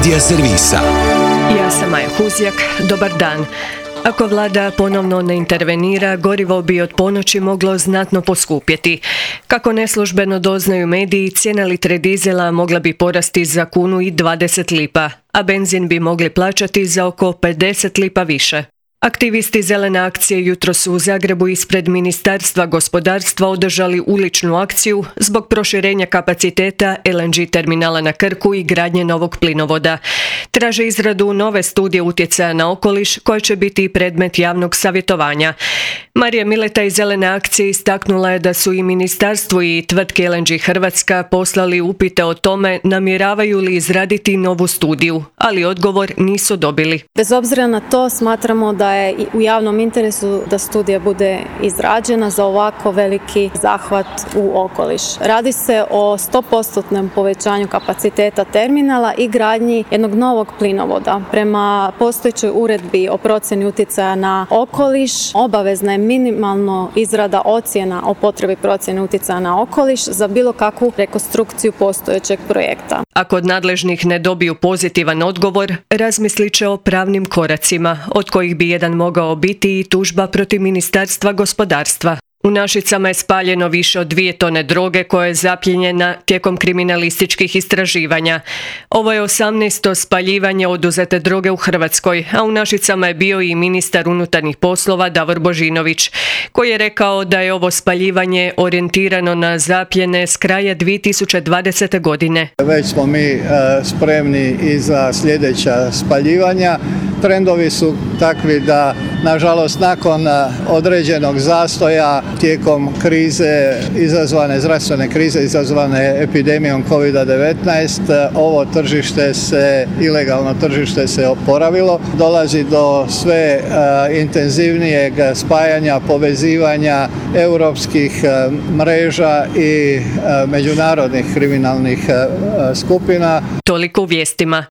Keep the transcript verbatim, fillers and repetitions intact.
Medija servisa. Ja sam Maja Huzjak, dobar dan. Ako vlada ponovno ne intervenira, gorivo bi od ponoći moglo znatno poskupjeti. Kako neslužbeno doznaju mediji, cijena litre dizela mogla bi porasti za kunu i dvadeset lipa, a benzin bi mogli plaćati za oko pedeset lipa više. Aktivisti Zelene akcije jutros su u Zagrebu ispred Ministarstva gospodarstva održali uličnu akciju zbog proširenja kapaciteta el en ge terminala na Krku i gradnje novog plinovoda. Traže izradu nove studije utjecaja na okoliš koja će biti predmet javnog savjetovanja. Marija Mileta iz Zelene akcije istaknula je da su i ministarstvo i tvrtke el en ge Hrvatska poslali upite o tome namjeravaju li izraditi novu studiju, ali odgovor nisu dobili. Bez obzira na to smatramo da je u javnom interesu da studija bude izrađena za ovako veliki zahvat u okoliš. Radi se o sto posto povećanju kapaciteta terminala i gradnji jednog novog plinovoda. Prema postojećoj uredbi o procjeni utjecaja na okoliš obavezna je minimalno izrada ocjena o potrebi procjene utjecaja na okoliš za bilo kakvu rekonstrukciju postojećeg projekta. Ako od nadležnih ne dobiju pozitivan odgovor, razmislit će o pravnim koracima, od kojih bi jedan mogao biti i tužba protiv Ministarstva gospodarstva. U Našicama je spaljeno više od dvije tone droge koja je zapljenjena tijekom kriminalističkih istraživanja. Ovo je osamnaesto spaljivanje oduzete droge u Hrvatskoj, a u Našicama je bio i ministar unutarnjih poslova Davor Božinović, koji je rekao da je ovo spaljivanje orijentirano na zapljene s kraja dvije tisuće dvadesete. godine. Već smo mi e, spremni i za sljedeća spaljivanja. Trendovi su takvi da, nažalost, nakon određenog zastoja tijekom krize izazvane, zdravstvene krize izazvane epidemijom kovid devetnaest, ovo tržište se, ilegalno tržište se oporavilo. Dolazi do sve uh, intenzivnijeg spajanja, povezivanja europskih uh, mreža i uh, međunarodnih kriminalnih uh, skupina. Toliko u vijestima.